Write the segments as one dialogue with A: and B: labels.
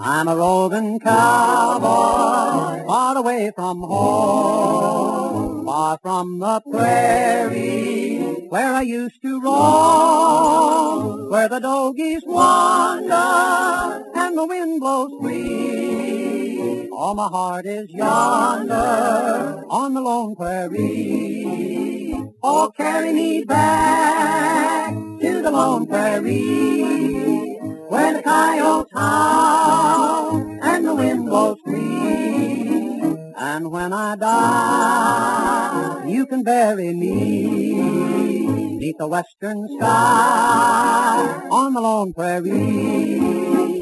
A: I'm a roving cowboy, far away from home, far from the prairie where I used to roam, where the dogies wander and the wind blows free. All my heart is yonder on the lone prairie. Oh, carry me back to the lone prairie, where the coyotes howl and the wind blows free. And when I die, you can bury me beneath the western sky on the lone prairie.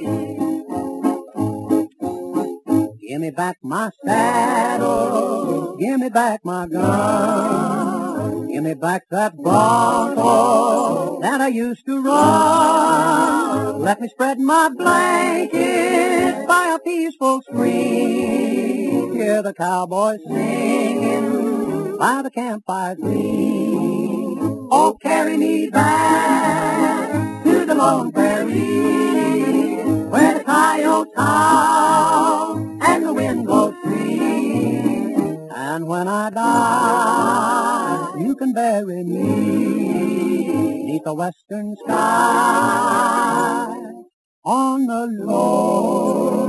A: Give me back my saddle, give me back my gun, give me back that bronco that I used to run. Let me spread my blanket by a peaceful stream, hear the cowboys singing by the campfire green. Oh, carry me back to the lone prairie, where the coyotes howl and the wind blows free. And when I die, you can bury me beneath the western sky on the lone